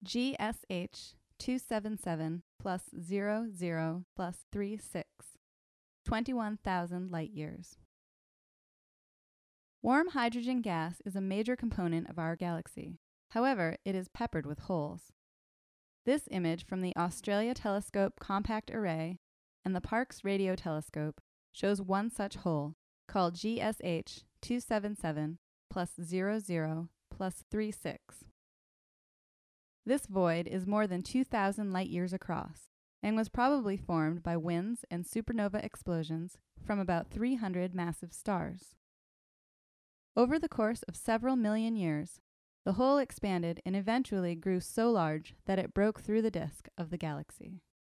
GSH 277 plus 00 plus 36, 21,000 light-years. Warm hydrogen gas is a major component of our galaxy. However, it is peppered with holes. This image from the Australia Telescope Compact Array and the Parkes Radio Telescope shows one such hole, called GSH 277 plus 00 plus 36. This void is more than 2,000 light-years across and was probably formed by winds and supernova explosions from about 300 massive stars. Over the course of several million years, the hole expanded and eventually grew so large that it broke through the disk of the galaxy.